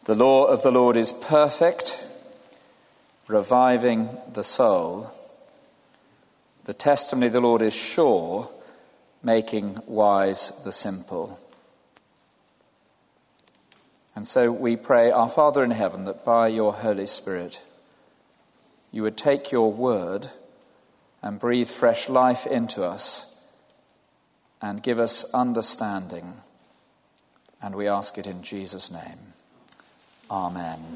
The law of the Lord is perfect, reviving the soul. The testimony of the Lord is sure, making wise the simple. And so we pray, our Father in heaven, that by your Holy Spirit you would take your word and breathe fresh life into us and give us understanding. And we ask it in Jesus' name. Amen.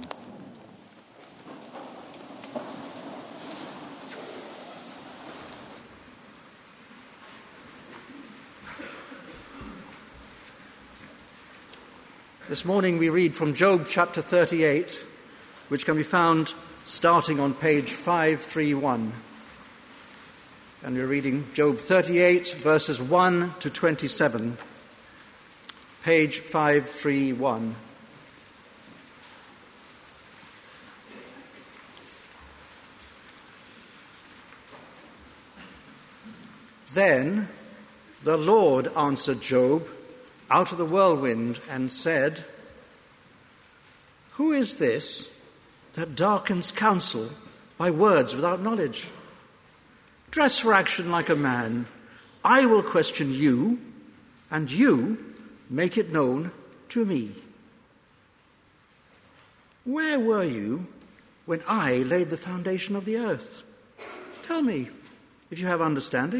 This morning we read from Job chapter 38, which can be found starting on page 531. And we're reading Job 38, verses 1 to 27, page 531. Then the Lord answered Job out of the whirlwind and said, "Who is this that darkens counsel by words without knowledge? Dress for action like a man. I will question you, and you make it known to me. Where were you when I laid the foundation of the earth? Tell me, if you have understanding.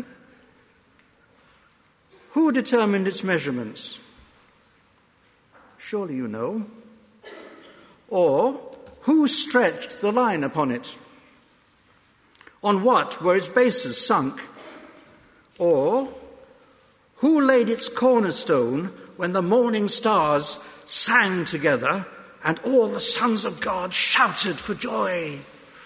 Who determined its measurements? Surely you know. Or who stretched the line upon it? On what were its bases sunk? Or who laid its cornerstone when the morning stars sang together and all the sons of God shouted for joy?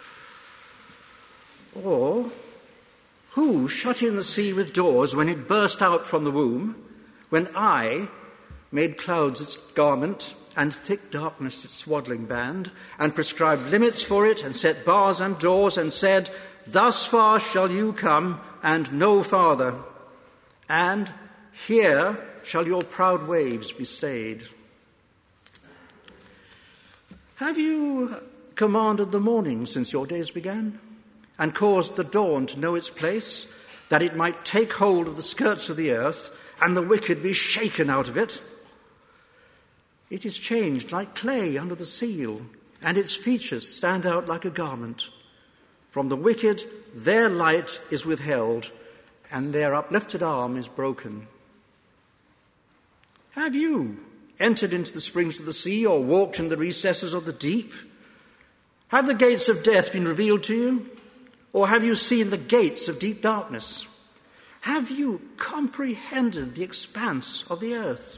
Or who shut in the sea with doors when it burst out from the womb, when I made clouds its garment and thick darkness its swaddling band, and prescribed limits for it, and set bars and doors, and said, 'Thus far shall you come, and no farther, and here shall your proud waves be stayed'? Have you commanded the morning since your days began, and caused the dawn to know its place, that it might take hold of the skirts of the earth, and the wicked be shaken out of it? It is changed like clay under the seal, and its features stand out like a garment. From the wicked their light is withheld, and their uplifted arm is broken. Have you entered into the springs of the sea, or walked in the recesses of the deep? Have the gates of death been revealed to you? Or have you seen the gates of deep darkness? Have you comprehended the expanse of the earth?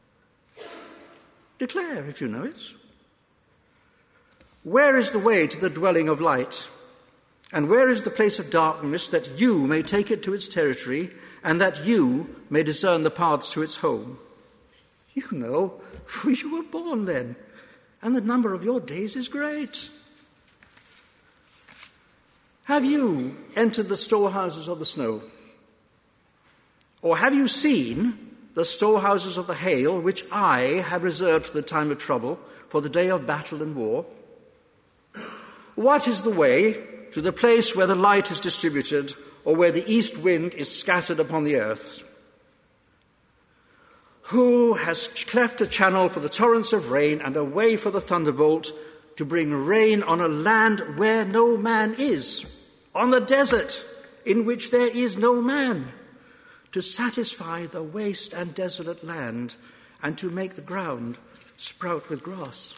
Declare if you know it. Where is the way to the dwelling of light? And where is the place of darkness, that you may take it to its territory, and that you may discern the paths to its home? You know, for you were born then, and the number of your days is great. Have you entered the storehouses of the snow? Or have you seen the storehouses of the hail, which I have reserved for the time of trouble, for the day of battle and war? What is the way to the place where the light is distributed, or where the east wind is scattered upon the earth? Who has cleft a channel for the torrents of rain, and a way for the thunderbolt, to bring rain on a land where no man is, on the desert in which there is no man, to satisfy the waste and desolate land, and to make the ground sprout with grass?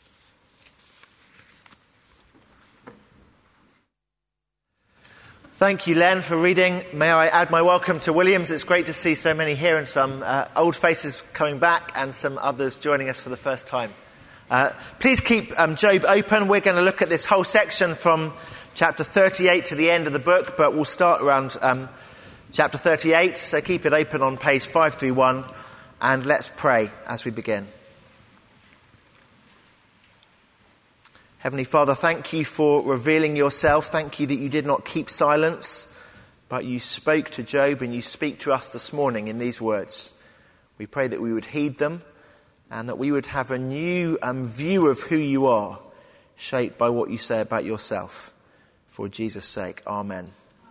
Thank you, Len, for reading. May I add my welcome to Williams. It's great to see so many here, and some old faces coming back and some others joining us for the first time. Please keep Job open. We're going to look at this whole section from chapter 38 to the end of the book, but we'll start around chapter 38, so keep it open on page 531, and let's pray as we begin. Heavenly Father, thank you for revealing yourself. Thank you that you did not keep silence, but you spoke to Job, and you speak to us this morning in these words. We pray that we would heed them and that we would have a new view of who you are, shaped by what you say about yourself. For Jesus' sake, amen.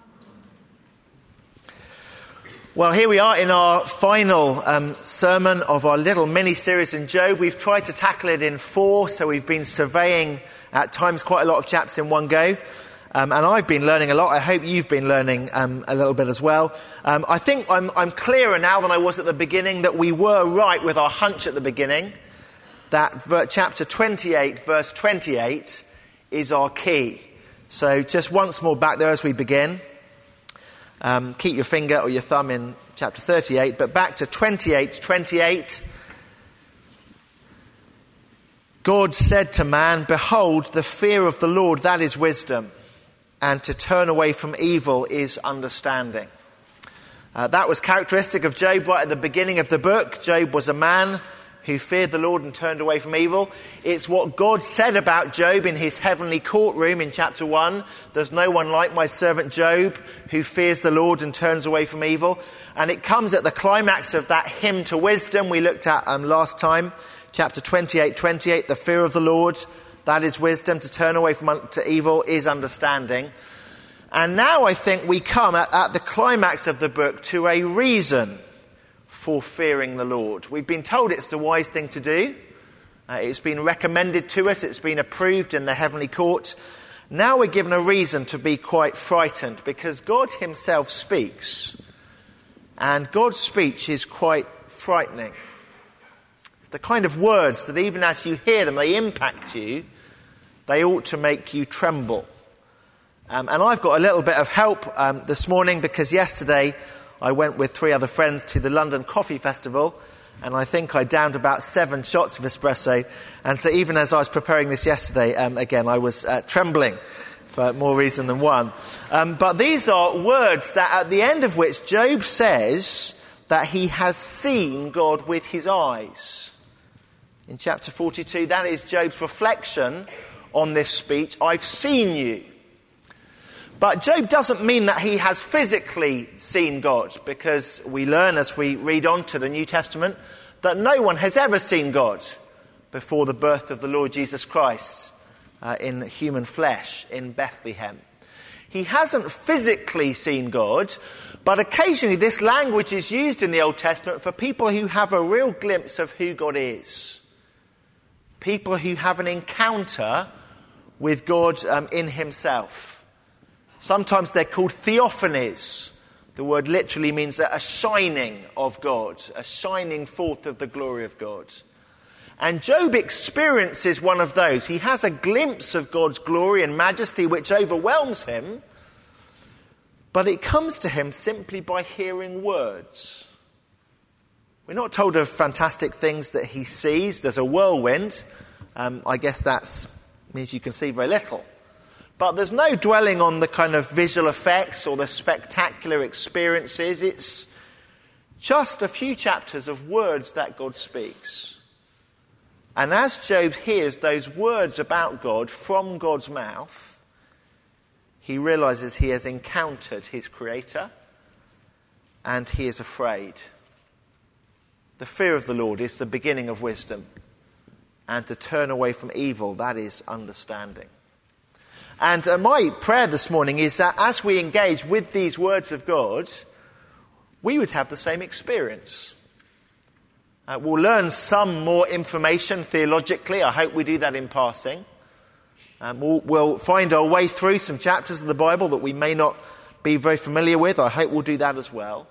Well, here we are in our final sermon of our little mini-series in Job. We've tried to tackle it in 4, so we've been surveying at times quite a lot of chapters in one go. And I've been learning a lot. I hope you've been learning a little bit as well. I think I'm clearer now than I was at the beginning that we were right with our hunch at the beginning, that chapter 28, verse 28 is our key. So just once more back there as we begin. Keep your finger or your thumb in chapter 38, but back to 28:28. God said to man, "Behold, the fear of the Lord, that is wisdom, and to turn away from evil is understanding." That was characteristic of Job right at the beginning of the book. Job was a man who feared the Lord and turned away from evil. It's what God said about Job in his heavenly courtroom in chapter 1. There's no one like my servant Job who fears the Lord and turns away from evil. And it comes at the climax of that hymn to wisdom we looked at last time. Chapter 28:28, the fear of the Lord, that is wisdom, to turn away from evil is understanding. And now I think we come at the climax of the book to a reason for fearing the Lord. We've been told it's the wise thing to do. It's been recommended to us. It's been approved in the heavenly court. Now we're given a reason to be quite frightened because God himself speaks. And God's speech is quite frightening. It's the kind of words that even as you hear them, they impact you. They ought to make you tremble. And I've got a little bit of help this morning because yesterday I went with 3 other friends to the London Coffee Festival, and I think I downed about 7 shots of espresso. And so even as I was preparing this yesterday, again, I was trembling for more reason than one. But these are words that at the end of which Job says that he has seen God with his eyes. In chapter 42, that is Job's reflection on this speech. I've seen you. But Job doesn't mean that he has physically seen God, because we learn as we read on to the New Testament that no one has ever seen God before the birth of the Lord Jesus Christ in human flesh in Bethlehem. He hasn't physically seen God, but occasionally this language is used in the Old Testament for people who have a real glimpse of who God is. People who have an encounter with God in himself. Sometimes they're called theophanies. The word literally means a shining of God, a shining forth of the glory of God. And Job experiences one of those. He has a glimpse of God's glory and majesty which overwhelms him, but it comes to him simply by hearing words. We're not told of fantastic things that he sees. There's a whirlwind. I guess that means you can see very little. But there's no dwelling on the kind of visual effects or the spectacular experiences. It's just a few chapters of words that God speaks. And as Job hears those words about God from God's mouth, he realizes he has encountered his Creator and he is afraid. The fear of the Lord is the beginning of wisdom, and to turn away from evil, that is understanding. And my prayer this morning is that as we engage with these words of God, we would have the same experience. We'll learn some more information theologically. I hope we do that in passing. We'll find our way through some chapters of the Bible that we may not be very familiar with. I hope we'll do that as well.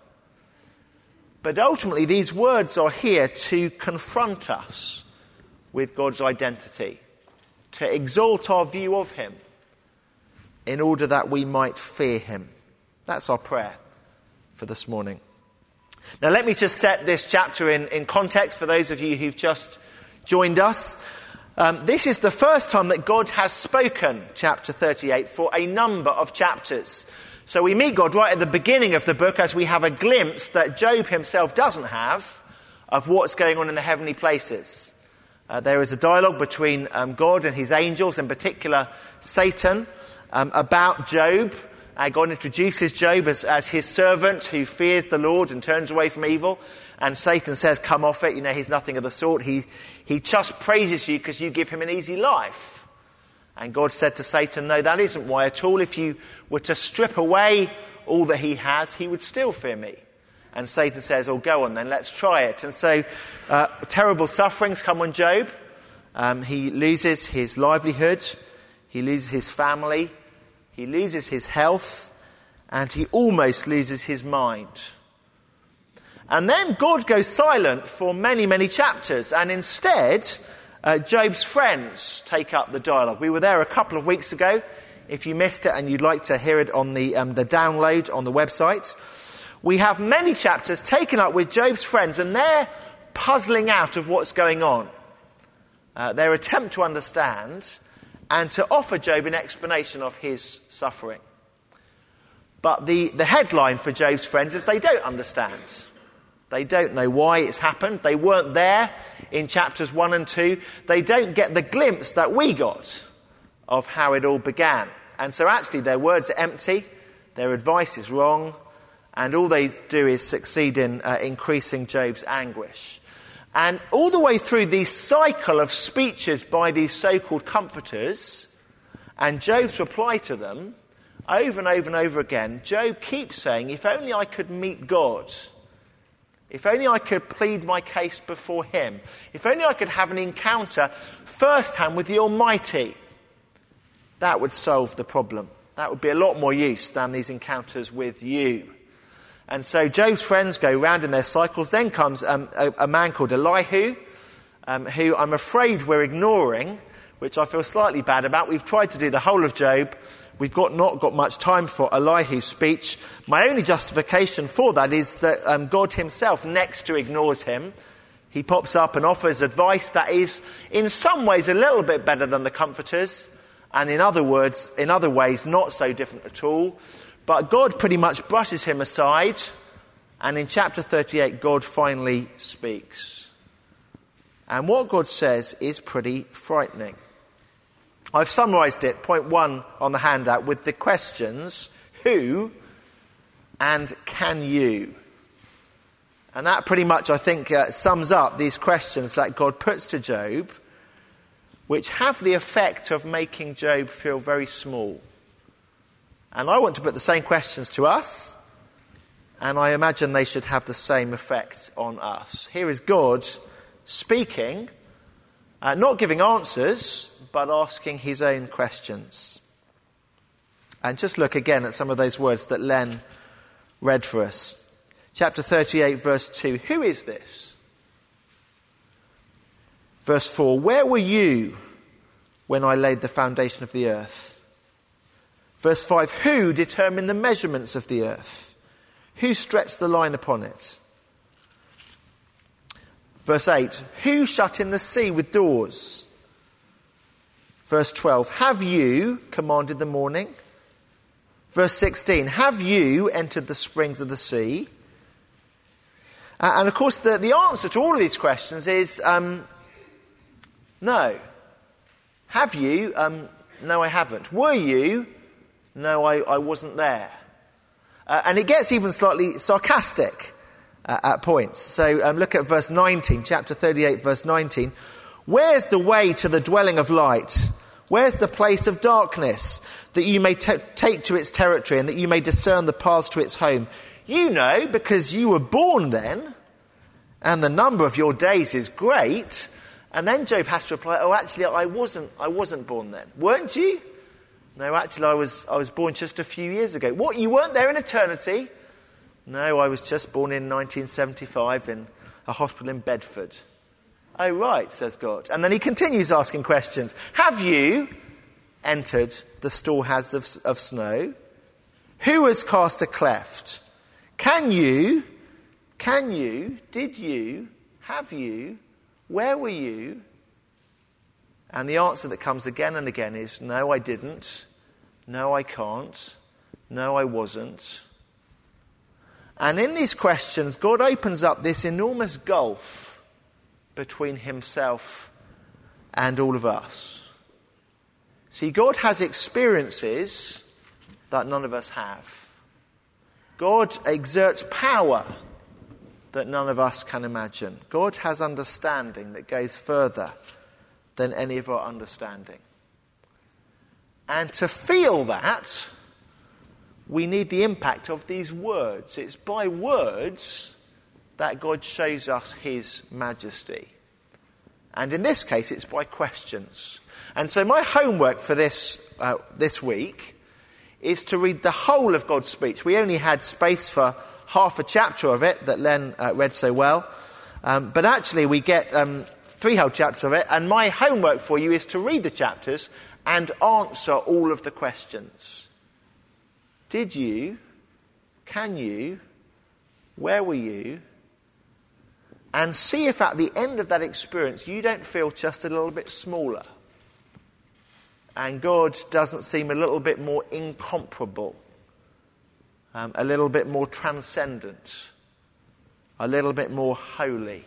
But ultimately, these words are here to confront us with God's identity, to exalt our view of him, in order that we might fear him. That's our prayer for this morning. Now let me just set this chapter in context for those of you who've just joined us. This is the first time that God has spoken, chapter 38, for a number of chapters. So we meet God right at the beginning of the book as we have a glimpse that Job himself doesn't have of what's going on in the heavenly places. There is a dialogue between God and his angels, in particular Satan, about Job. God introduces Job as his servant who fears the Lord and turns away from evil. And Satan says, come off it. He's nothing of the sort. He just praises you because you give him an easy life. And God said to Satan, no, that isn't why at all. If you were to strip away all that he has, he would still fear me. And Satan says, oh, go on then, let's try it. And so terrible sufferings come on Job. He loses his livelihood. He loses his family. He loses his health. And he almost loses his mind. And then God goes silent for many, many chapters. And instead, Job's friends take up the dialogue. We were there a couple of weeks ago. If you missed it and you'd like to hear it on the download on the website, we have many chapters taken up with Job's friends, and they're puzzling out of what's going on. Their attempt to understand and to offer Job an explanation of his suffering. But the headline for Job's friends is they don't understand. They don't know why it's happened. They weren't there in chapters 1 and 2. They don't get the glimpse that we got of how it all began. And so actually their words are empty, their advice is wrong, and all they do is succeed in increasing Job's anguish. And all the way through this cycle of speeches by these so-called comforters and Job's reply to them, over and over and over again, Job keeps saying, if only I could meet God, if only I could plead my case before him, if only I could have an encounter firsthand with the Almighty, that would solve the problem. That would be a lot more use than these encounters with you. And so Job's friends go round in their cycles. Then comes a man called Elihu, who I'm afraid we're ignoring, which I feel slightly bad about. We've tried to do the whole of Job. We've not got much time for Elihu's speech. My only justification for that is that God himself next to ignores him. He pops up and offers advice that is in some ways a little bit better than the comforters, and in other ways not so different at all. But God pretty much brushes him aside, and in chapter 38 God finally speaks. And what God says is pretty frightening. I've summarised it, point 1 on the handout, with the questions, who and can you? And that pretty much, I think, sums up these questions that God puts to Job, which have the effect of making Job feel very small. And I want to put the same questions to us, and I imagine they should have the same effect on us. Here is God speaking, not giving answers, but asking his own questions. And just look again at some of those words that Len read for us. Chapter 38, verse 2. Who is this? Verse 4. Where were you when I laid the foundation of the earth? Verse 5. Who determined the measurements of the earth? Who stretched the line upon it? Verse 8. Who shut in the sea with doors? Verse 12, have you commanded the morning? Verse 16, have you entered the springs of the sea? And of course the answer to all of these questions is no. Have you? No, I haven't. Were you? No, I wasn't there. And it gets even slightly sarcastic at points. So look at verse 19, chapter 38, verse 19. Where's the way to the dwelling of light? Where's the place of darkness, that you may take to its territory and that you may discern the paths to its home? You know, because you were born then, and the number of your days is great. And then Job has to reply, oh, actually, I wasn't born then. Weren't you? No, actually, I was born just a few years ago. What, you weren't there in eternity? No, I was just born in 1975 in a hospital in Bedford. Oh, right, says God. And then he continues asking questions. Have you entered the storehouses of snow? Who has cast a cleft? Can you, did you, have you, where were you? And the answer that comes again and again is, no, I didn't. No, I can't. No, I wasn't. And in these questions, God opens up this enormous gulf between himself and all of us. See, God has experiences that none of us have. God exerts power that none of us can imagine. God has understanding that goes further than any of our understanding. And to feel that, we need the impact of these words. It's by words that God shows us his majesty. And in this case, it's by questions. And so my homework for this week is to read the whole of God's speech. We only had space for half a chapter of it that Len read so well. But actually we get 3 whole chapters of it. And my homework for you is to read the chapters and answer all of the questions. Did you? Can you? Where were you? And see if at the end of that experience you don't feel just a little bit smaller. And God doesn't seem a little bit more incomparable. A little bit more transcendent. A little bit more holy.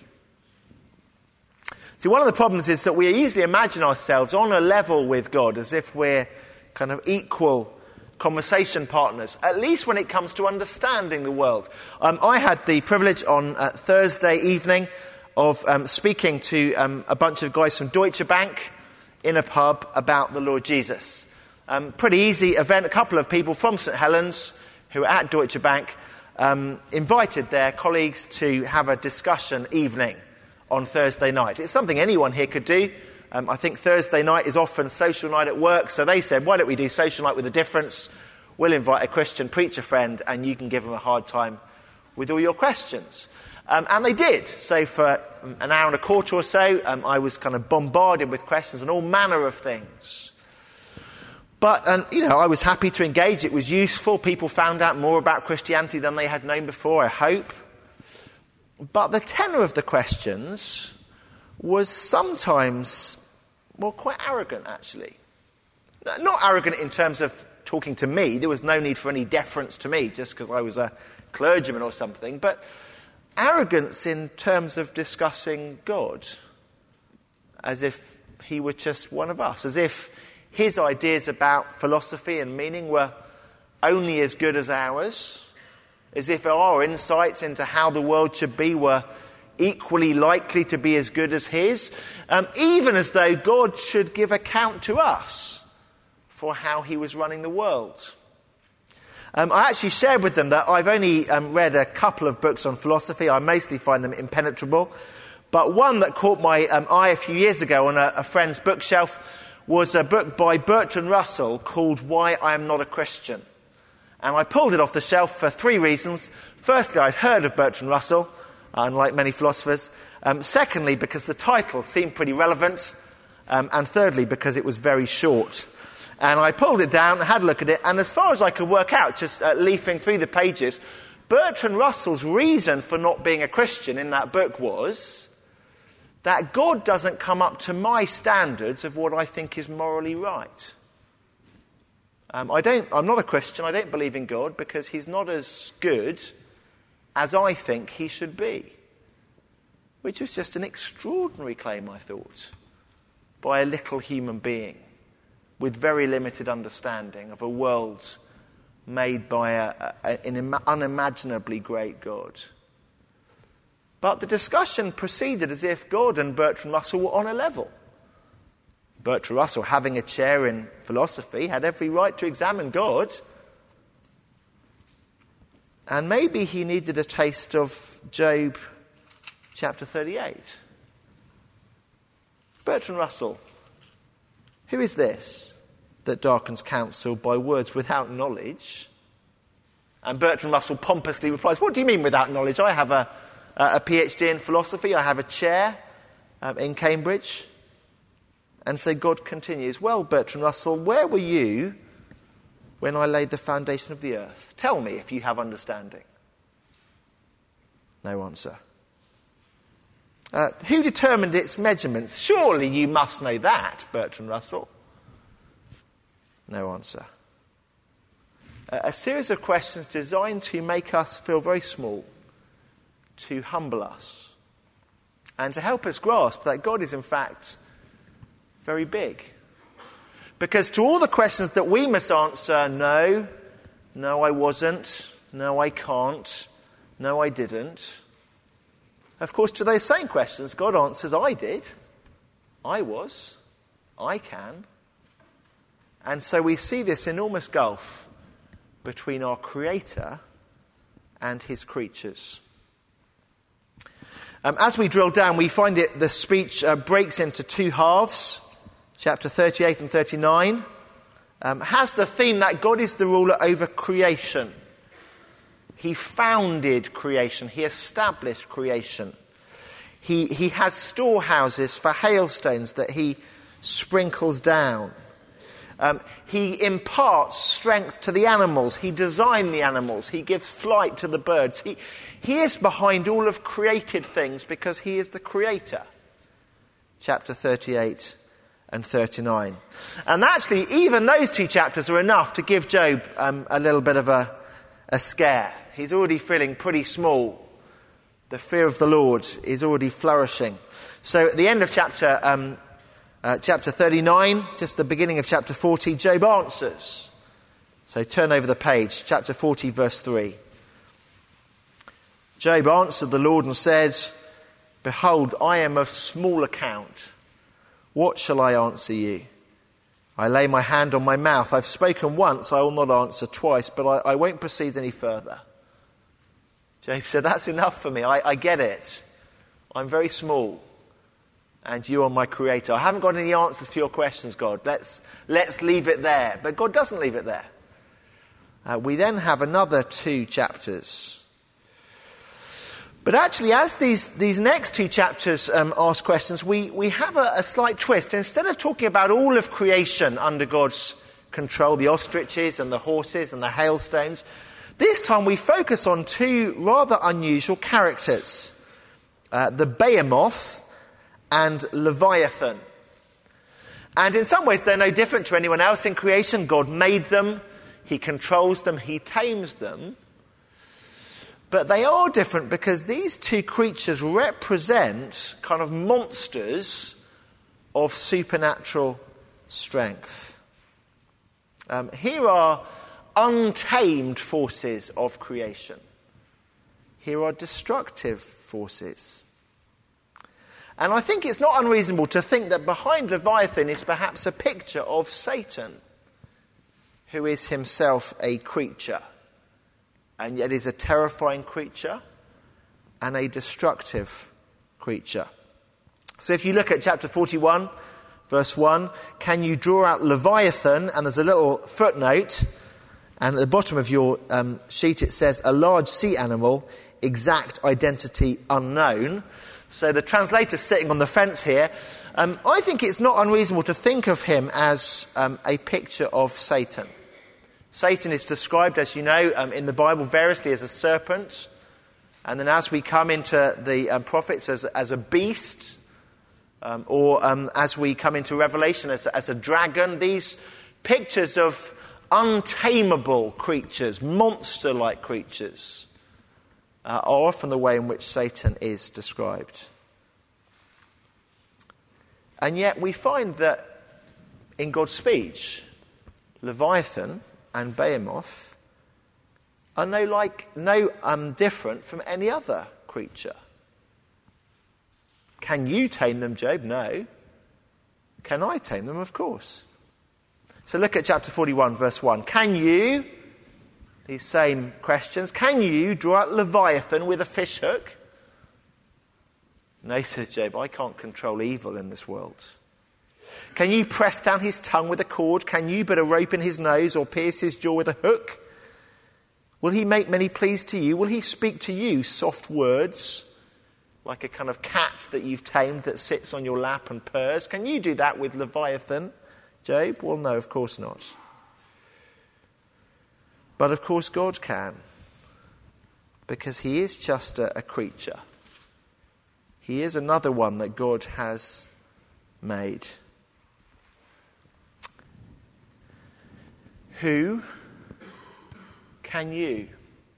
See, one of the problems is that we easily imagine ourselves on a level with God, as if we're kind of equal conversation partners, at least when it comes to understanding the world. I had the privilege on Thursday evening of speaking to a bunch of guys from Deutsche Bank in a pub about the Lord Jesus. Pretty easy event. A couple of people from St Helens who were at Deutsche Bank invited their colleagues to have a discussion evening on Thursday night. It's something anyone here could do. I think Thursday night is often social night at work, so they said, why don't we do social night with a difference? We'll invite a Christian preacher friend and you can give them a hard time with all your questions. And they did. So for an hour and a quarter or so, I was kind of bombarded with questions on all manner of things. But, I was happy to engage. It was useful. People found out more about Christianity than they had known before, I hope. But the tenor of the questions was sometimes, quite arrogant, actually. Not arrogant in terms of talking to me. There was no need for any deference to me just because I was a clergyman or something. But arrogance in terms of discussing God as if he were just one of us, as if his ideas about philosophy and meaning were only as good as ours, as if our insights into how the world should be were equally likely to be as good as his, even as though God should give account to us for how he was running the world. I actually shared with them that I've only read a couple of books on philosophy. I mostly find them impenetrable. But one that caught my eye a few years ago on a friend's bookshelf was a book by Bertrand Russell called Why I Am Not a Christian. And I pulled it off the shelf for 3 reasons. Firstly, I'd heard of Bertrand Russell, unlike many philosophers. Secondly, because the title seemed pretty relevant. And thirdly, because it was very short. And I pulled it down, had a look at it, and as far as I could work out, just leafing through the pages, Bertrand Russell's reason for not being a Christian in that book was that God doesn't come up to my standards of what I think is morally right. I'm not a Christian, I don't believe in God, because he's not as good as I think he should be. Which was just an extraordinary claim, I thought, by a little human being with very limited understanding of a world made by an unimaginably great God. But the discussion proceeded as if God and Bertrand Russell were on a level. Bertrand Russell, having a chair in philosophy, had every right to examine God. And maybe he needed a taste of Job chapter 38. Bertrand Russell, who is this that darkens counsel by words without knowledge? And Bertrand Russell pompously replies, what do you mean without knowledge? I have a PhD in philosophy. I have a chair in Cambridge. And so God continues, well, Bertrand Russell, where were you when I laid the foundation of the earth? Tell me if you have understanding. No answer. Who determined its measurements? Surely you must know that, Bertrand Russell. No answer. A series of questions designed to make us feel very small, to humble us, and to help us grasp that God is in fact very big. Because to all the questions that we must answer, no, I wasn't, no, I can't, no, I didn't, Of course, to those same questions, God answers, I did, I was, I can. And so we see this enormous gulf between our Creator and his creatures. As we drill down, we find the speech breaks into two halves. Chapter 38 and 39 has the theme that God is the ruler over creation. He founded creation. He established creation. He has storehouses for hailstones that he sprinkles down. He imparts strength to the animals. He designed the animals. He gives flight to the birds. He is behind all of created things because he is the creator. Chapter 38 and 39. And actually, even those two chapters are enough to give Job a little bit of a scare. He's already feeling pretty small. The fear of the Lord is already flourishing. So at the end of chapter 39, just the beginning of chapter 40, Job answers. So turn over the page, chapter 40, verse 3. Job answered the Lord and said, "Behold, I am of small account. What shall I answer you? I lay my hand on my mouth. I've spoken once, I will not answer twice, but I won't proceed any further." Job said, that's enough for me. I get it. I'm very small. And you are my creator. I haven't got any answers to your questions, God. Let's leave it there. But God doesn't leave it there. We then have another 2 chapters. But actually, as these next 2 chapters ask questions, we have a slight twist. Instead of talking about all of creation under God's control, the ostriches and the horses and the hailstones, this time we focus on 2 rather unusual characters. The behemoth and Leviathan. And in some ways they're no different to anyone else in creation. God made them, he controls them, he tames them. But they are different because these 2 creatures represent kind of monsters of supernatural strength. Here are untamed forces of creation. Here are destructive forces. And I think it's not unreasonable to think that behind Leviathan is perhaps a picture of Satan, who is himself a creature, and yet is a terrifying creature and a destructive creature. So if you look at chapter 41, verse 1, can you draw out Leviathan? And there's a little footnote, and at the bottom of your sheet it says, a large sea animal, exact identity unknown. So the translator's sitting on the fence here. I think it's not unreasonable to think of him as a picture of Satan. Satan is described, as you know, in the Bible variously as a serpent. And then as we come into the prophets as a beast, or as we come into Revelation as a dragon, these pictures of untamable creatures, monster-like creatures, are often the way in which Satan is described. And yet we find that in God's speech, Leviathan and Behemoth are no different from any other creature. Can you tame them, Job? No. Can I tame them? Of course. So look at chapter 41, verse 1. Can you, these same questions, can you draw out Leviathan with a fish hook? No, says Job, I can't control evil in this world. Can you press down his tongue with a cord? Can you put a rope in his nose or pierce his jaw with a hook? Will he make many pleas to you? Will he speak to you soft words, like a kind of cat that you've tamed that sits on your lap and purrs? Can you do that with Leviathan, Job? Well, no, of course not. But of course God can, because he is just a creature. He is another one that God has made. Who can you?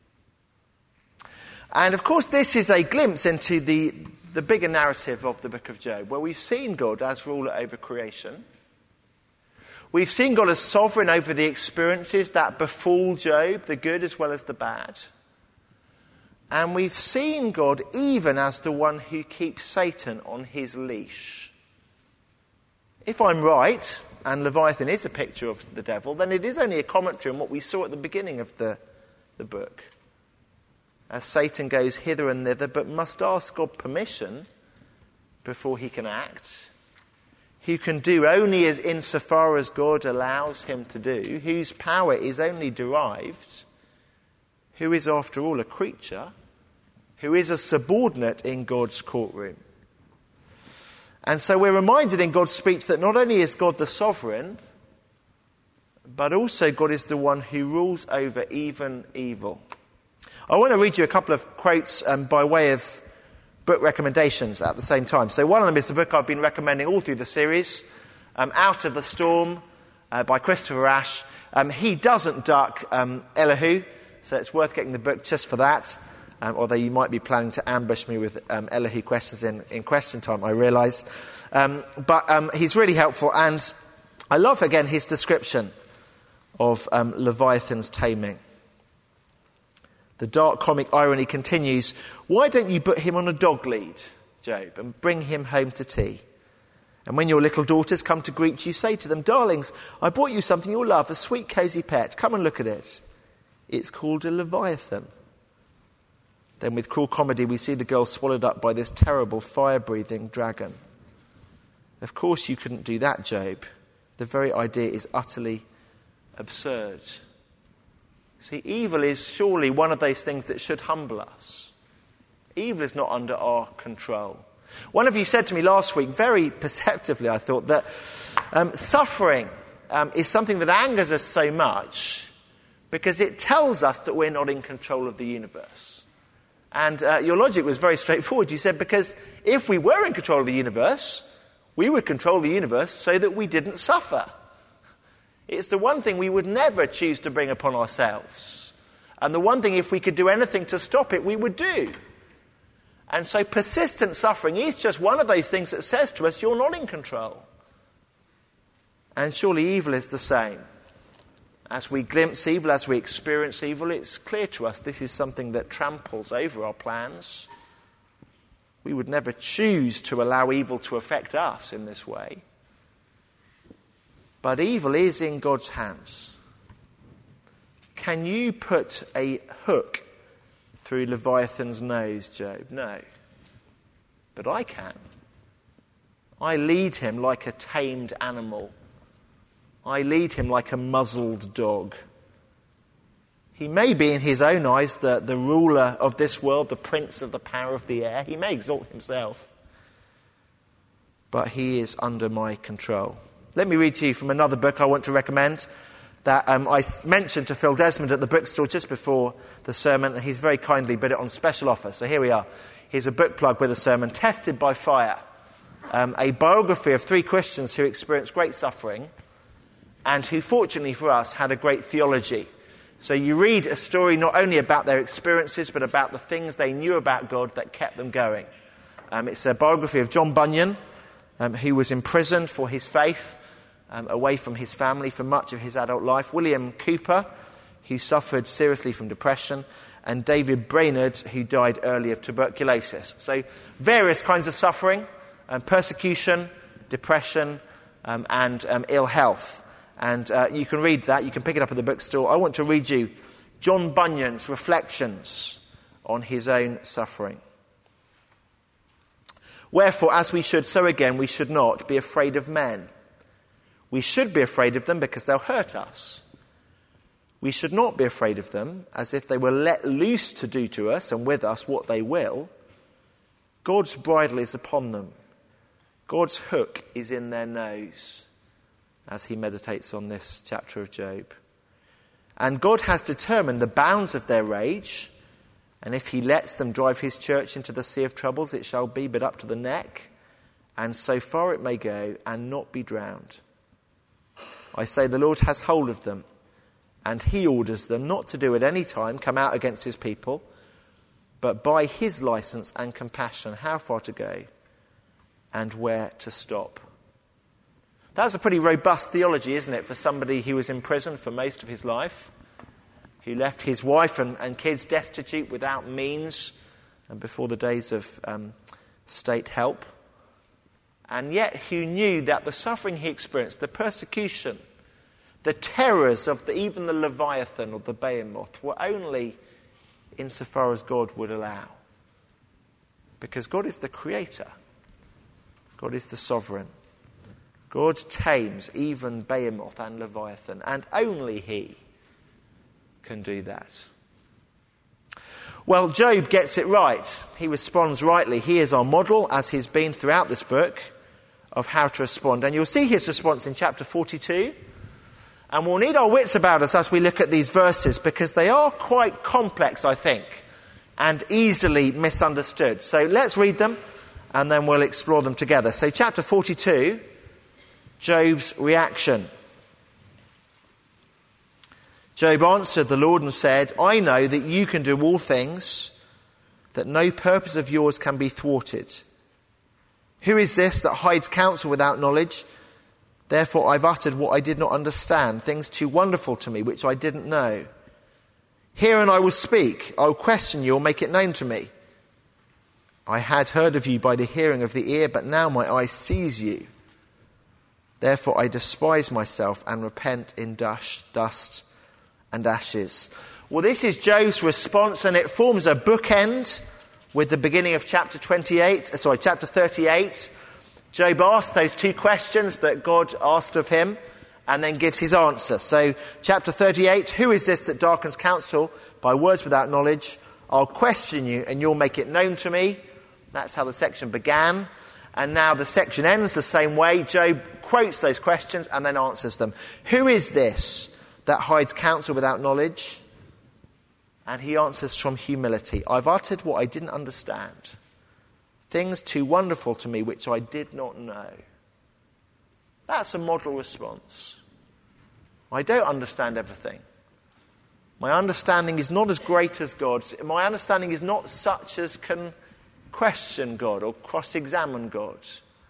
And of course this is a glimpse into the bigger narrative of the book of Job, where we've seen God as ruler over creation. We've seen God as sovereign over the experiences that befall Job, the good as well as the bad. And we've seen God even as the one who keeps Satan on his leash. If I'm right, and Leviathan is a picture of the devil, then it is only a commentary on what we saw at the beginning of the book. As Satan goes hither and thither, but must ask God permission before he can act, who can do only as insofar as God allows him to do, whose power is only derived, who is after all a creature, who is a subordinate in God's courtroom. And so we're reminded in God's speech that not only is God the sovereign, but also God is the one who rules over even evil. I want to read you a couple of quotes by way of book recommendations at the same time. So one of them is the book I've been recommending all through the series, Out of the Storm by Christopher Ash. He doesn't duck Elihu, so it's worth getting the book just for that. Although you might be planning to ambush me with Elihu questions in question time, I realise. But he's really helpful, and I love, again, his description of Leviathan's taming. The dark comic irony continues, why don't you put him on a dog lead, Job, and bring him home to tea? And when your little daughters come to greet you, say to them, darlings, I brought you something you'll love, a sweet, cosy pet. Come and look at it. It's called a Leviathan. Then with cruel comedy, we see the girl swallowed up by this terrible fire-breathing dragon. Of course you couldn't do that, Job. The very idea is utterly absurd. See, evil is surely one of those things that should humble us. Evil is not under our control. One of you said to me last week, very perceptively, I thought, that suffering is something that angers us so much because it tells us that we're not in control of the universe. And your logic was very straightforward. You said, because if we were in control of the universe, we would control the universe so that we didn't suffer. It's the one thing we would never choose to bring upon ourselves. And the one thing, if we could do anything to stop it, we would do. And so persistent suffering is just one of those things that says to us, you're not in control. And surely evil is the same. As we glimpse evil, as we experience evil, it's clear to us this is something that tramples over our plans. We would never choose to allow evil to affect us in this way. But evil is in God's hands. Can you put a hook through Leviathan's nose, Job? No. But I can. I lead him like a tamed animal. I lead him like a muzzled dog. He may be in his own eyes the ruler of this world, the prince of the power of the air. He may exalt himself. But he is under my control. Let me read to you from another book I want to recommend that I mentioned to Phil Desmond at the bookstore just before the sermon, and he's very kindly put it on special offer. So here we are. Here's a book plug with a sermon, Tested by Fire, a biography of 3 Christians who experienced great suffering and who, fortunately for us, had a great theology. So you read a story not only about their experiences, but about the things they knew about God that kept them going. It's a biography of John Bunyan, who was imprisoned for his faith, away from his family for much of his adult life. William Cooper, who suffered seriously from depression. And David Brainerd, who died early of tuberculosis. So various kinds of suffering, persecution, depression, and ill health. And you can read that. You can pick it up at the bookstore. I want to read you John Bunyan's reflections on his own suffering. Wherefore, as we should, so again we should not be afraid of men. We should be afraid of them because they'll hurt us. We should not be afraid of them as if they were let loose to do to us and with us what they will. God's bridle is upon them. God's hook is in their nose, as he meditates on this chapter of Job. And God has determined the bounds of their rage, and if he lets them drive his church into the sea of troubles, it shall be but up to the neck, and so far it may go, and not be drowned. I say the Lord has hold of them, and he orders them not to do at any time come out against his people, but by his license and compassion how far to go and where to stop. That's a pretty robust theology, isn't it, for somebody who was in prison for most of his life, who left his wife and kids destitute without means and before the days of state help, and yet who knew that the suffering he experienced, the persecution, the terrors of even the Leviathan or the Behemoth were only insofar as God would allow. Because God is the creator. God is the sovereign. God tames even Behemoth and Leviathan, and only he can do that. Well, Job gets it right. He responds rightly. He is our model, as he's been throughout this book, of how to respond. And you'll see his response in chapter 42. And we'll need our wits about us as we look at these verses, because they are quite complex, I think, and easily misunderstood. So let's read them, and then we'll explore them together. So chapter 42, Job's reaction. Job answered the Lord and said, I know that you can do all things, that no purpose of yours can be thwarted. Who is this that hides counsel without knowledge? Therefore I've uttered what I did not understand, things too wonderful to me, which I didn't know. Hear and I will speak. I will question you or make it known to me. I had heard of you by the hearing of the ear, but now my eye sees you. Therefore I despise myself and repent in dust and ashes. Well, this is Job's response, and it forms a bookend with the beginning of chapter 38. Job asks those two questions that God asked of him, and then gives his answer. So, chapter 38, who is this that darkens counsel by words without knowledge? I'll question you, and you'll make it known to me. That's how the section began. And now the section ends the same way. Job quotes those questions and then answers them. Who is this that hides counsel without knowledge? And he answers from humility. I've uttered what I didn't understand. Things too wonderful to me which I did not know. That's a model response. I don't understand everything. My understanding is not as great as God's. My understanding is not such as can question God or cross-examine God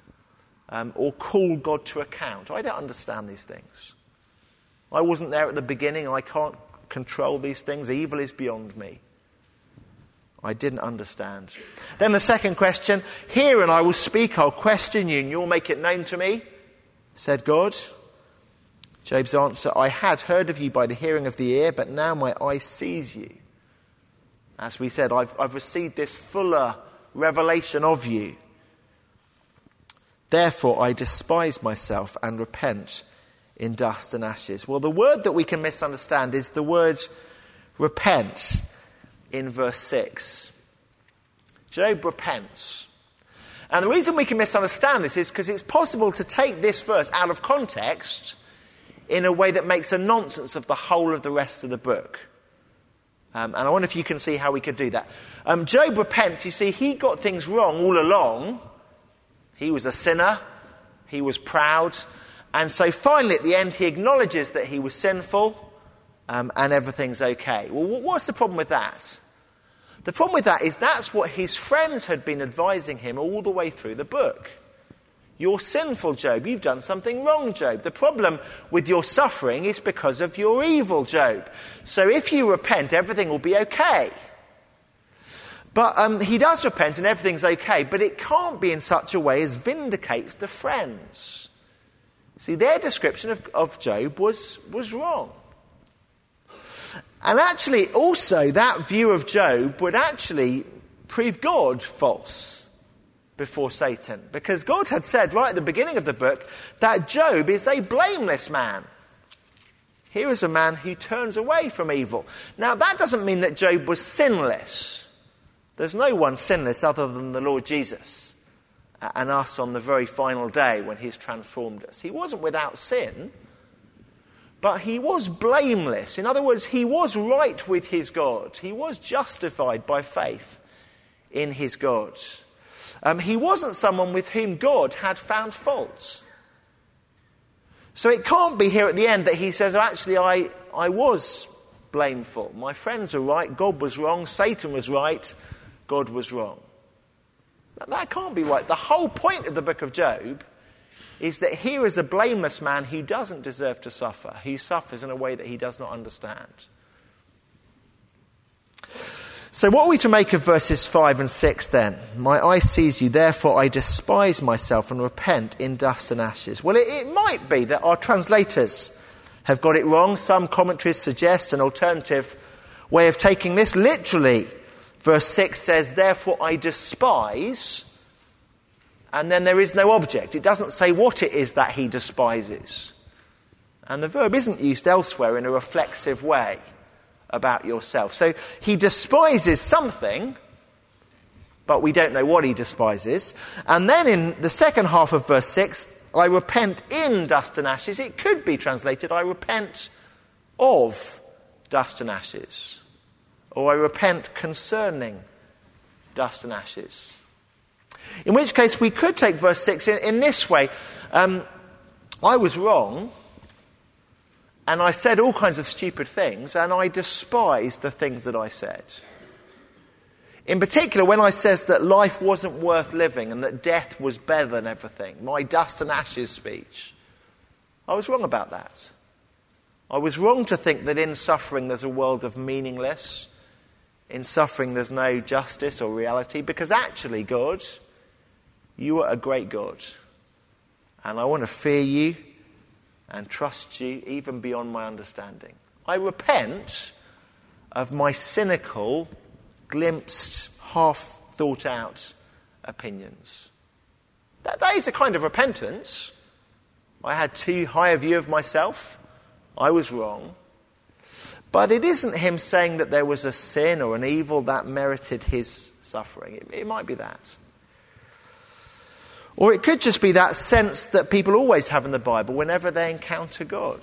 or call God to account. I don't understand these things. I wasn't there at the beginning. I can't control these things. Evil is beyond me. I didn't understand. Then the second question, hear and I will speak, I'll question you and you'll make it known to me, said God. Job's answer, I had heard of you by the hearing of the ear, but now my eye sees you. As we said, I've received this fuller revelation of you. Therefore I despise myself and repent in dust and ashes. Well, the word that we can misunderstand is the word repent in verse 6. Job repents. And the reason we can misunderstand this is because it's possible to take this verse out of context in a way that makes a nonsense of the whole of the rest of the book. And I wonder if you can see how we could do that. Job repents. You see, he got things wrong all along. He was a sinner. He was proud. And so finally, at the end, he acknowledges that he was sinful and everything's okay. Well, what's the problem with that? The problem with that is that's what his friends had been advising him all the way through the book. You're sinful, Job. You've done something wrong, Job. The problem with your suffering is because of your evil, Job. So if you repent, everything will be okay. But he does repent and everything's okay, but it can't be in such a way as vindicates the friends. See, their description of Job was wrong. And actually, also, that view of Job would actually prove God false before Satan. Because God had said right at the beginning of the book that Job is a blameless man. Here is a man who turns away from evil. Now, that doesn't mean that Job was sinless. There's no one sinless other than the Lord Jesus and us on the very final day when he's transformed us. He wasn't without sin, but he was blameless. In other words, he was right with his God. He was justified by faith in his God. He wasn't someone with whom God had found faults. So it can't be here at the end that he says, actually, I was blameful. My friends were right, God was wrong, Satan was right, God was wrong. That can't be right. The whole point of the book of Job is that here is a blameless man who doesn't deserve to suffer, who suffers in a way that he does not understand. So what are we to make of verses 5 and 6 then? My eye sees you, therefore I despise myself and repent in dust and ashes. Well, it might be that our translators have got it wrong. Some commentaries suggest an alternative way of taking this. Literally, verse 6 says, therefore I despise, and then there is no object. It doesn't say what it is that he despises. And the verb isn't used elsewhere in a reflexive way about yourself. So he despises something, but we don't know what he despises. And then in the second half of verse 6, I repent in dust and ashes. It could be translated, I repent of dust and ashes. Or I repent concerning dust and ashes. In which case we could take verse 6 in this way. I was wrong, and I said all kinds of stupid things, and I despised the things that I said. In particular, when I says that life wasn't worth living and that death was better than everything, my dust and ashes speech, I was wrong about that. I was wrong to think that in suffering there's a world of meaningless. In suffering there's no justice or reality, because actually, God, you are a great God. And I want to fear you and trust you even beyond my understanding. I repent of my cynical, glimpsed, half-thought-out opinions. That is a kind of repentance. I had too high a view of myself. I was wrong. But it isn't him saying that there was a sin or an evil that merited his suffering. It might be that. Or it could just be that sense that people always have in the Bible whenever they encounter God.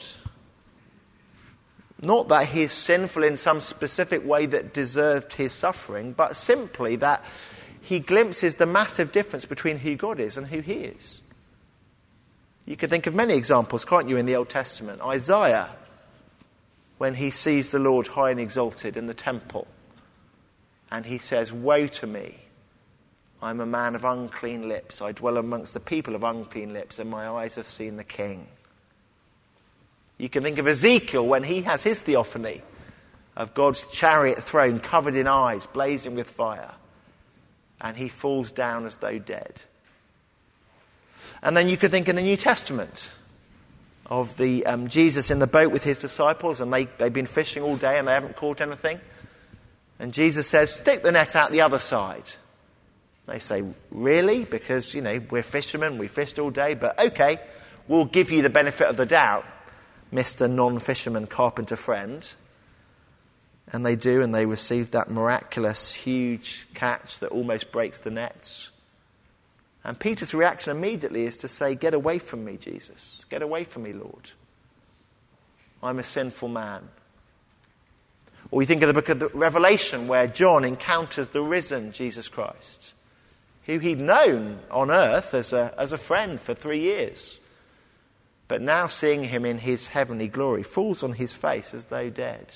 Not that he is sinful in some specific way that deserved his suffering, but simply that he glimpses the massive difference between who God is and who he is. You can think of many examples, can't you, in the Old Testament? Isaiah, when he sees the Lord high and exalted in the temple, and he says, woe to me. I'm a man of unclean lips. I dwell amongst the people of unclean lips, and my eyes have seen the King. You can think of Ezekiel when he has his theophany of God's chariot throne covered in eyes, blazing with fire, and he falls down as though dead. And then you could think in the New Testament of the Jesus in the boat with his disciples, and they've been fishing all day and they haven't caught anything. And Jesus says, stick the net out the other side. They say, really? Because, we're fishermen, we fished all day, but okay, we'll give you the benefit of the doubt, Mr. Non-Fisherman Carpenter friend. And they do, and they receive that miraculous, huge catch that almost breaks the nets. And Peter's reaction immediately is to say, get away from me, Jesus. Get away from me, Lord. I'm a sinful man. Or we think of the book of the Revelation where John encounters the risen Jesus Christ, who he'd known on earth as a friend for 3 years. But now seeing him in his heavenly glory, falls on his face as though dead.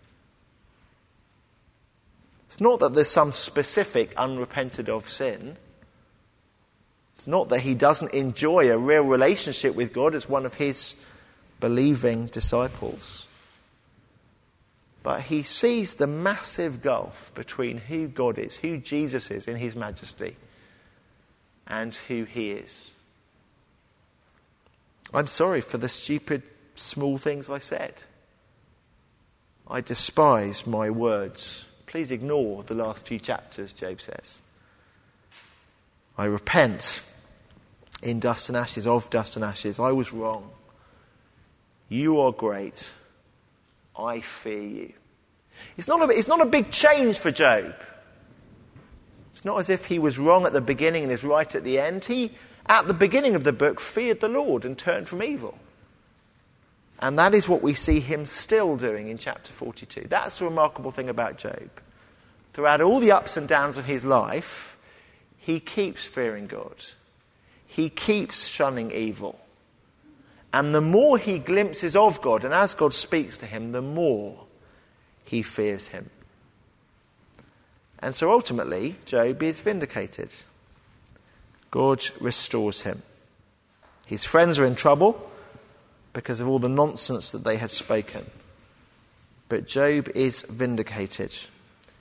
It's not that there's some specific unrepented of sin. It's not that he doesn't enjoy a real relationship with God as one of his believing disciples. But he sees the massive gulf between who God is, who Jesus is in his majesty, and who he is. I'm sorry for the stupid, small things I said. I despise my words. Please ignore the last few chapters, Job says. I repent in dust and ashes, of dust and ashes. I was wrong. You are great. I fear you. It's not a big change for Job. It's not as if he was wrong at the beginning and is right at the end. He, at the beginning of the book, feared the Lord and turned from evil. And that is what we see him still doing in chapter 42. That's the remarkable thing about Job. Throughout all the ups and downs of his life, he keeps fearing God. He keeps shunning evil. And the more he glimpses of God, and as God speaks to him, the more he fears him. And so ultimately, Job is vindicated. God restores him. His friends are in trouble because of all the nonsense that they had spoken. But Job is vindicated.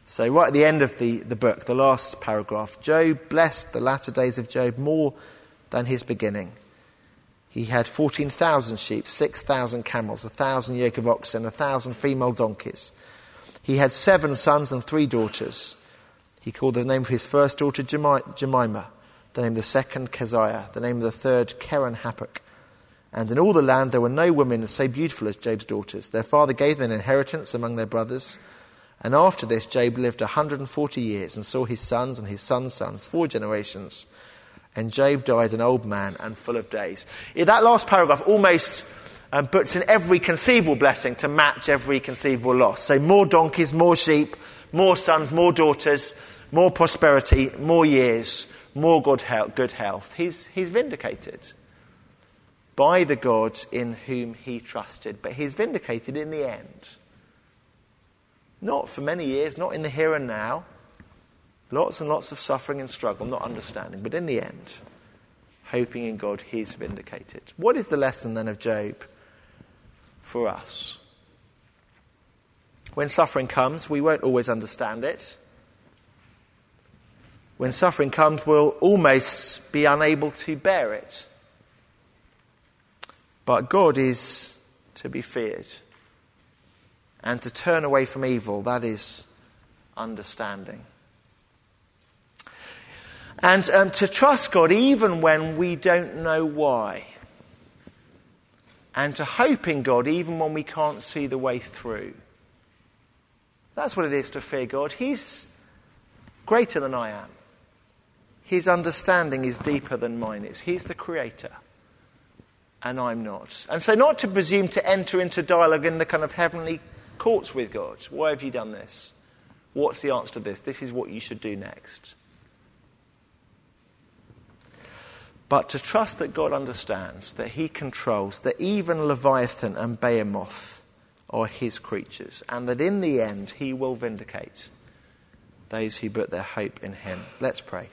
So right at the end of the book, the last paragraph, Job blessed the latter days of Job more than his beginning. He had 14,000 sheep, 6,000 camels, 1,000 yoke of oxen, 1,000 female donkeys. He had 7 sons and 3 daughters. He called the name of his first daughter Jemimah, the name of the second Keziah, the name of the third Keren-Happuch. And in all the land there were no women so beautiful as Job's daughters. Their father gave them an inheritance among their brothers. And after this, Job lived 140 years and saw his sons and his sons' sons, 4 generations. And Job died an old man and full of days. That last paragraph almost puts in every conceivable blessing to match every conceivable loss. So more donkeys, more sheep, more sons, more daughters, more prosperity, more years, more good health. He's vindicated by the God in whom he trusted. But he's vindicated in the end. Not for many years, not in the here and now. Lots and lots of suffering and struggle, not understanding. But in the end, hoping in God, he's vindicated. What is the lesson then of Job for us? When suffering comes, we won't always understand it. When suffering comes, we'll almost be unable to bear it. But God is to be feared. And to turn away from evil, that is understanding. And to trust God even when we don't know why. And to hope in God even when we can't see the way through. That's what it is to fear God. He's greater than I am. His understanding is deeper than mine is. He's the creator. And I'm not. And so not to presume to enter into dialogue in the kind of heavenly courts with God. Why have you done this? What's the answer to this? This is what you should do next. But to trust that God understands, that he controls, that even Leviathan and Behemoth are his creatures, and that in the end he will vindicate those who put their hope in him. Let's pray.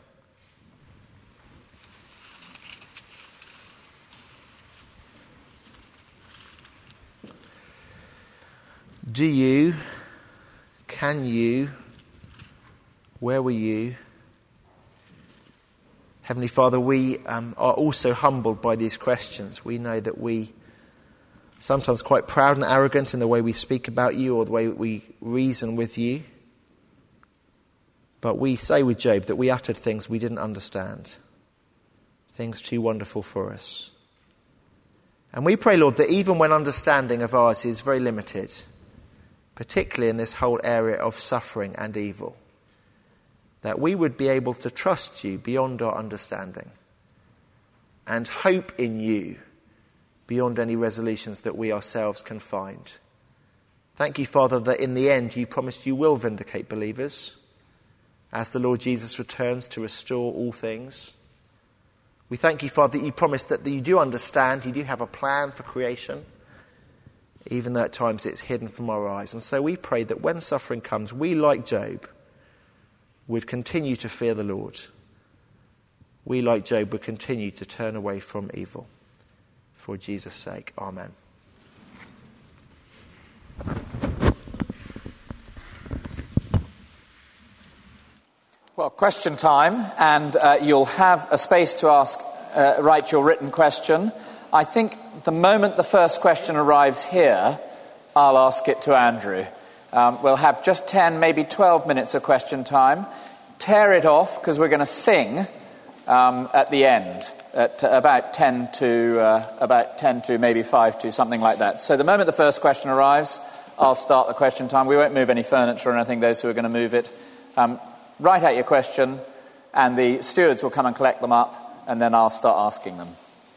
Do you, can you, where were you? Heavenly Father, we are also humbled by these questions. We know that we sometimes quite proud and arrogant in the way we speak about you or the way we reason with you. But we say with Job that we uttered things we didn't understand, things too wonderful for us. And we pray, Lord, that even when understanding of ours is very limited, particularly in this whole area of suffering and evil, that we would be able to trust you beyond our understanding and hope in you beyond any resolutions that we ourselves can find. Thank you, Father, that in the end you promised you will vindicate believers as the Lord Jesus returns to restore all things. We thank you, Father, that you promised that you do understand, you do have a plan for creation, even though at times it's hidden from our eyes. And so we pray that when suffering comes, we, like Job, would continue to fear the Lord. We, like Job, would continue to turn away from evil. For Jesus' sake, amen. Well, question time, and you'll have a space to write your written question. I think the moment the first question arrives here, I'll ask it to Andrew. We'll have just 10, maybe 12 minutes of question time. Tear it off, because we're going to sing at the end, at about 10 to maybe 5 to, something like that. So the moment the first question arrives, I'll start the question time. We won't move any furniture or anything, those who are going to move it. Write out your question, and the stewards will come and collect them up, and then I'll start asking them.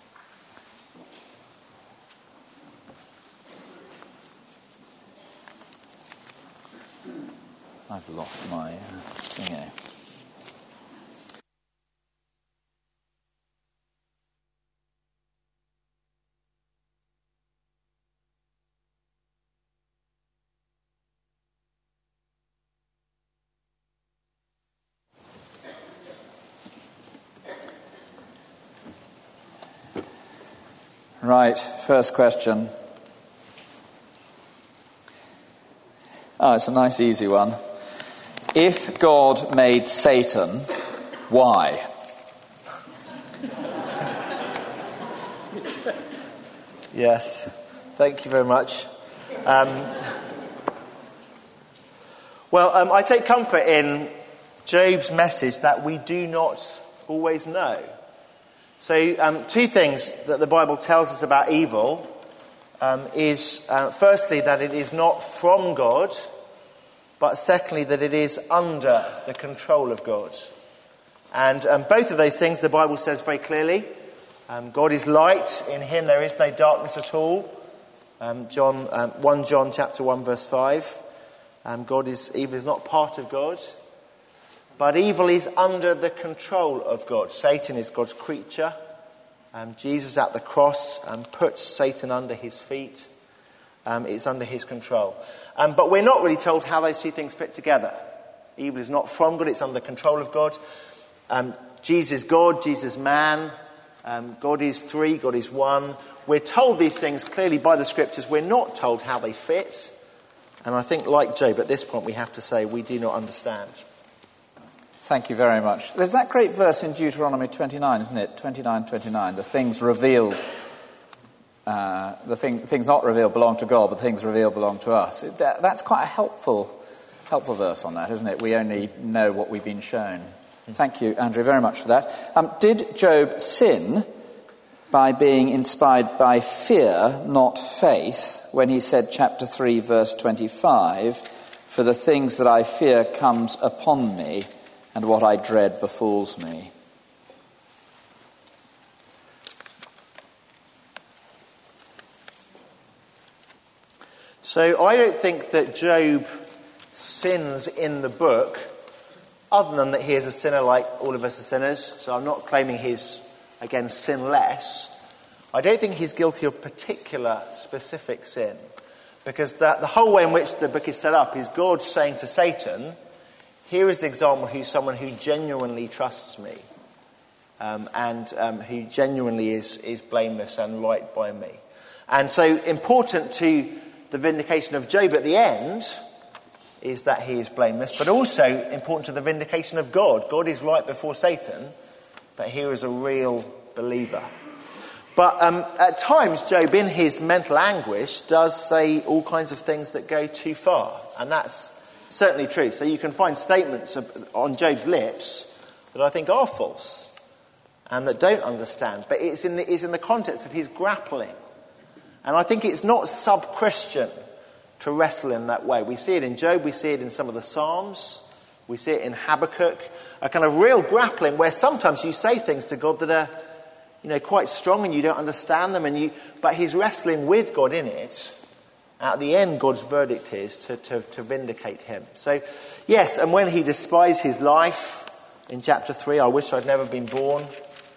I've lost my thingy. Right, first question. Oh, it's a nice easy one. If God made Satan, why? Yes, thank you very much. I take comfort in Job's message that we do not always know. So two things that the Bible tells us about evil is firstly that it is not from God, but secondly that it is under the control of God. And both of those things the Bible says very clearly. God is light, in him there is no darkness at all. 1 John chapter 1 verse 5. Evil is not part of God, but evil is under the control of God. Satan is God's creature. Jesus at the cross puts Satan under his feet. It's under his control. But we're not really told how those two things fit together. Evil is not from God, it's under the control of God. Jesus God, Jesus man. God is three, God is one. We're told these things clearly by the scriptures. We're not told how they fit. And I think, like Job, at this point we have to say we do not understand. Thank you very much. There's that great verse in Deuteronomy 29, isn't it? 29:29. The things revealed, things not revealed belong to God, but things revealed belong to us. That's quite a helpful verse on that, isn't it? We only know what we've been shown. Thank you, Andrew, very much for that. Did Job sin by being inspired by fear, not faith, when he said, chapter 3, verse 25, "For the things that I fear comes upon me, and what I dread befalls me"? So I don't think that Job sins in the book, other than that he is a sinner like all of us are sinners. So I'm not claiming he's, again, sinless. I don't think he's guilty of particular specific sin. Because the whole way in which the book is set up is God saying to Satan, here is the example who's someone who genuinely trusts me. And who genuinely is blameless and right by me. And so important to the vindication of Job at the end is that he is blameless, but also important to the vindication of God. God is right before Satan, that he is a real believer. But at times, Job, in his mental anguish, does say all kinds of things that go too far. And that's certainly true. So you can find statements on Job's lips that I think are false and that don't understand. But it's in the context of his grappling. And I think it's not sub-Christian to wrestle in that way. We see it in Job, we see it in some of the Psalms, we see it in Habakkuk, a kind of real grappling where sometimes you say things to God that are, quite strong and you don't understand them, but he's wrestling with God in it. At the end, God's verdict is to vindicate him. So, yes, and when he despises his life in chapter 3, I wish I'd never been born,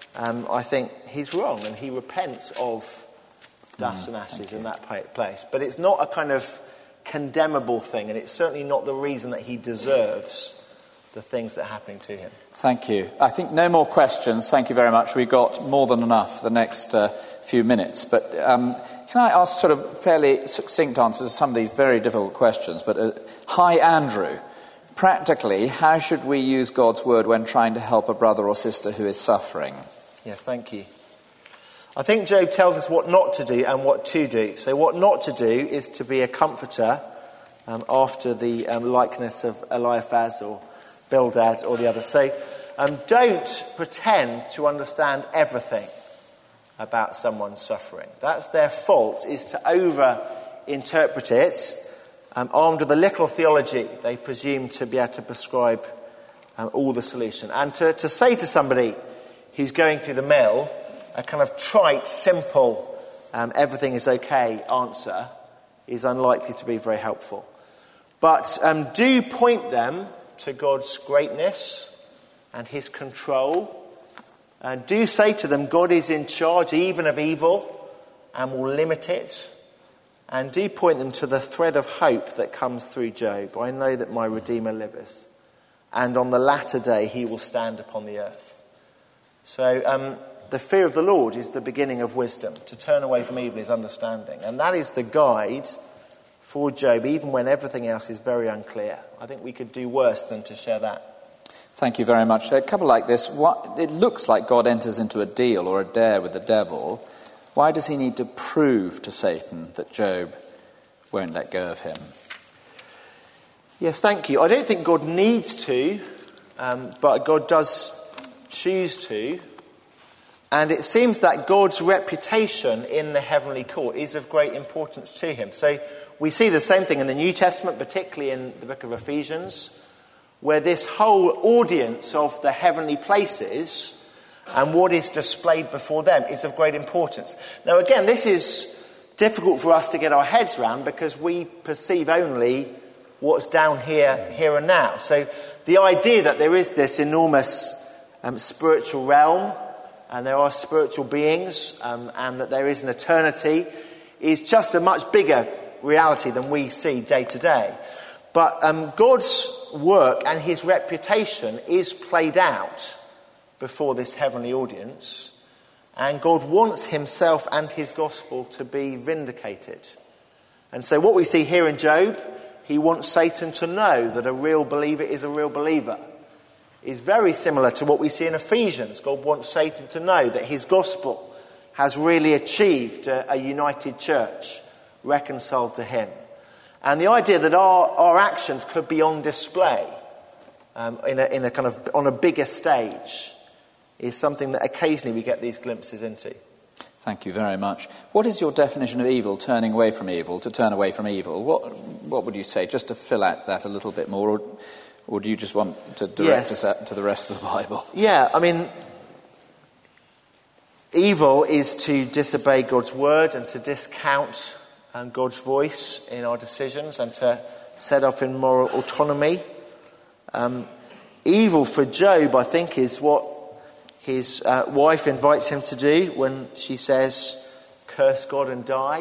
I think he's wrong and he repents of dust and ashes in that place. But it's not a kind of condemnable thing, and it's certainly not the reason that he deserves the things that are happening to him. Thank you. I think no more questions. Thank you very much. We've got more than enough for the next few minutes. But can I ask sort of fairly succinct answers to some of these very difficult questions? But hi, Andrew. Practically, how should we use God's word when trying to help a brother or sister who is suffering? Yes, thank you. I think Job tells us what not to do and what to do. So what not to do is to be a comforter after the likeness of Eliphaz or Bildad or the others. So don't pretend to understand everything about someone's suffering. That's their fault, is to over-interpret it. Armed with a little theology, they presume to be able to prescribe all the solution. And to say to somebody who's going through the mill, a kind of trite, simple, everything is okay answer is unlikely to be very helpful. But do point them to God's greatness and his control. And do say to them, God is in charge even of evil and will limit it. And do point them to the thread of hope that comes through Job. I know that my Redeemer liveth, and on the latter day he will stand upon the earth. So the fear of the Lord is the beginning of wisdom. To turn away from evil is understanding. And that is the guide for Job, even when everything else is very unclear. I think we could do worse than to share that. Thank you very much. A couple like this, it looks like God enters into a deal or a dare with the devil. Why does he need to prove to Satan that Job won't let go of him? Yes, thank you. I don't think God needs to, but God does choose to. And it seems that God's reputation in the heavenly court is of great importance to him. So we see the same thing in the New Testament, particularly in the book of Ephesians, where this whole audience of the heavenly places and what is displayed before them is of great importance. Now again, this is difficult for us to get our heads around because we perceive only what's down here and now. So the idea that there is this enormous spiritual realm and there are spiritual beings and that there is an eternity is just a much bigger reality than we see day to day. But God's work and his reputation is played out before this heavenly audience, and God wants himself and his gospel to be vindicated. And so what we see here in Job, he wants Satan to know that a real believer is a real believer. Is very similar to what we see in Ephesians. God wants Satan to know that his gospel has really achieved a united church, reconciled to him. And the idea that our actions could be on display in a kind of on a bigger stage is something that occasionally we get these glimpses into. Thank you very much. What is your definition of evil, turning away from evil, to turn away from evil? What would you say, just to fill out that a little bit more, or do you just want to direct us to the rest of the Bible? Yeah, I mean, evil is to disobey God's word and to discount God's voice in our decisions and to set off in moral autonomy. Evil for Job, I think, is what his wife invites him to do when she says, curse God and die.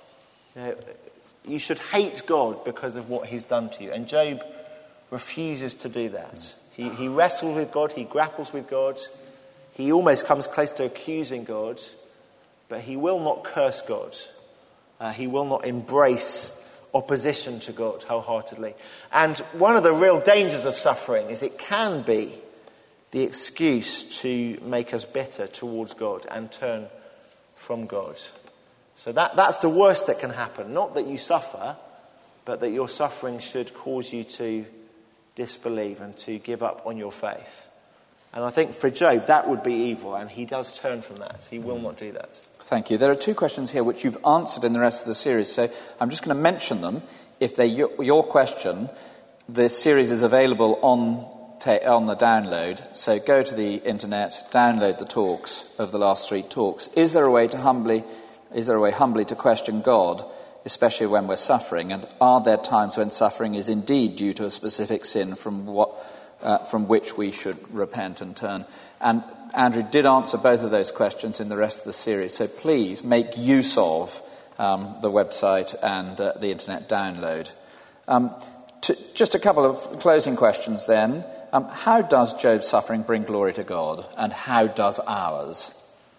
You should hate God because of what he's done to you. And Job refuses to do that. He wrestles with God, he grapples with God, he almost comes close to accusing God, but he will not curse God. He will not embrace opposition to God wholeheartedly. And one of the real dangers of suffering is it can be the excuse to make us bitter towards God and turn from God. So that's the worst that can happen. Not that you suffer, but that your suffering should cause you to disbelieve and to give up on your faith. And I think for Job, that would be evil, and he does turn from that. He will not do that. Thank you. There are two questions here which you've answered in the rest of the series, so I'm just going to mention them. If they're your question, the series is available on the download, so go to the internet, download the talks of the last 3 talks. Is there a way humbly to question God, especially when we're suffering, and are there times when suffering is indeed due to a specific sin from which we should repent and turn? And Andrew did answer both of those questions in the rest of the series, so please make use of the website and the internet download. Just a couple of closing questions then. How does Job's suffering bring glory to God, and how does ours?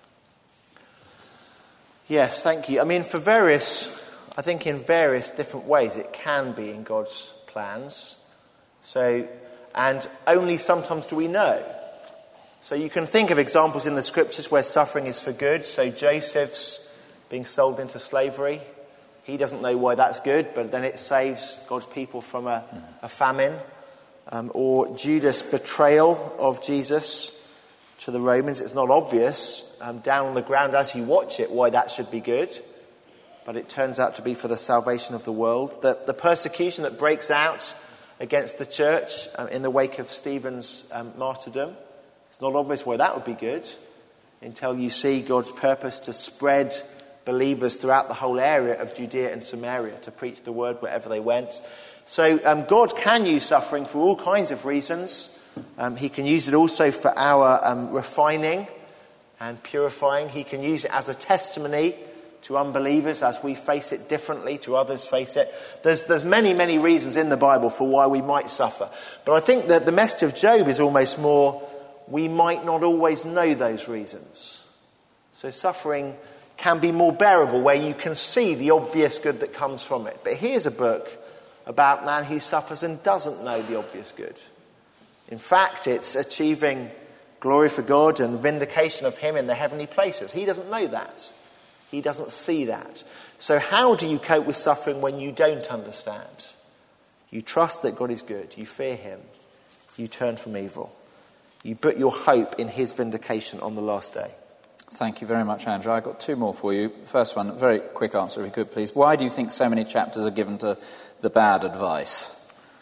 Yes, thank you. I mean, in various different ways it can be in God's plans. So, and only sometimes do we know. So you can think of examples in the scriptures where suffering is for good. So Joseph's being sold into slavery. He doesn't know why that's good, but then it saves God's people from a famine. Or Judas' betrayal of Jesus to the Romans. It's not obvious down on the ground as you watch it why that should be good, but it turns out to be for the salvation of the world. The persecution that breaks out against the church in the wake of Stephen's martyrdom, it's not obvious why that would be good until you see God's purpose to spread believers throughout the whole area of Judea and Samaria, to preach the word wherever they went. So God can use suffering for all kinds of reasons. He can use it also for our refining and purifying. He can use it as a testimony to unbelievers as we face it differently to others face it. There's many, many reasons in the Bible for why we might suffer. But I think that the message of Job is almost more, we might not always know those reasons. So suffering can be more bearable, where you can see the obvious good that comes from it. But here's a book about a man who suffers and doesn't know the obvious good. In fact, it's achieving glory for God and vindication of him in the heavenly places. He doesn't know that. He doesn't see that. So how do you cope with suffering when you don't understand? You trust that God is good. You fear him. You turn from evil. You put your hope in his vindication on the last day. Thank you very much, Andrew. I've got two more for you. First one, very quick answer if you could, please. Why do you think so many chapters are given to the bad advice?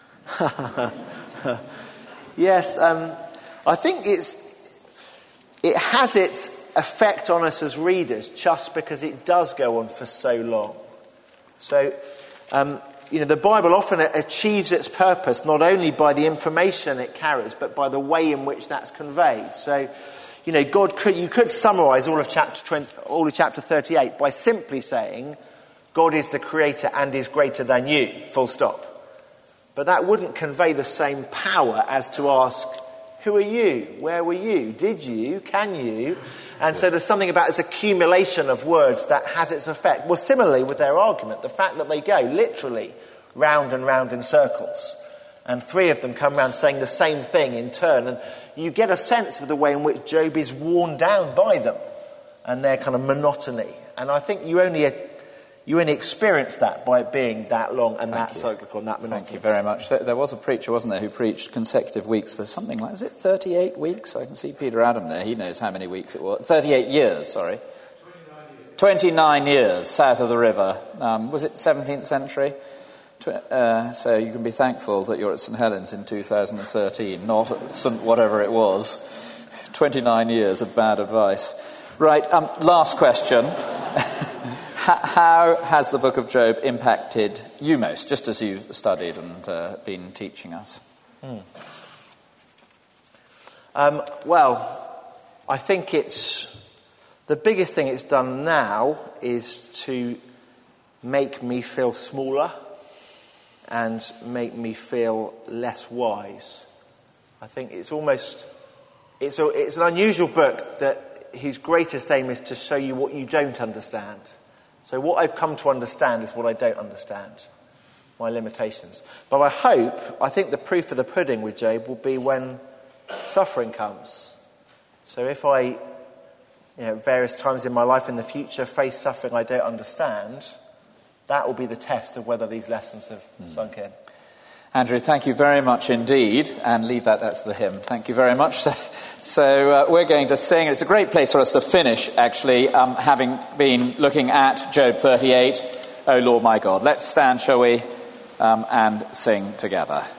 Yes, I think it has its effect on us as readers just because it does go on for so long. So, the Bible often achieves its purpose not only by the information it carries, but by the way in which that's conveyed. So, you could summarise all of chapter 38 by simply saying, God is the creator and is greater than you, full stop. But that wouldn't convey the same power as to ask, who are you? Where were you? Did you? Can you? And so there's something about this accumulation of words that has its effect. Well, similarly with their argument, the fact that they go literally round and round in circles, and three of them come round saying the same thing in turn, and you get a sense of the way in which Job is worn down by them and their kind of monotony. And I think you only experience that by it being that long and that cyclical and that monotonous. Thank you very much. There was a preacher, wasn't there, who preached consecutive weeks for something like, was it 38 weeks? I can see Peter Adam there. He knows how many weeks it was. 38 years, sorry. 29 years south of the river. Was it 17th century? So you can be thankful that you're at St Helens in 2013, not at St whatever it was. 29 years of bad advice. Right, last question. How has the book of Job impacted you most, just as you've studied and been teaching us? Well, I think the biggest thing it's done now is to make me feel smaller and make me feel less wise. I think it's an unusual book that his greatest aim is to show you what you don't understand. So what I've come to understand is what I don't understand, my limitations. But I think the proof of the pudding with Job will be when suffering comes. So if I, various times in my life in the future face suffering I don't understand, that will be the test of whether these lessons have sunk in. Andrew, thank you very much indeed. And leave that's the hymn. Thank you very much. So we're going to sing. It's a great place for us to finish, actually, having been looking at Job 38, O Lord my God. Let's stand, shall we, and sing together.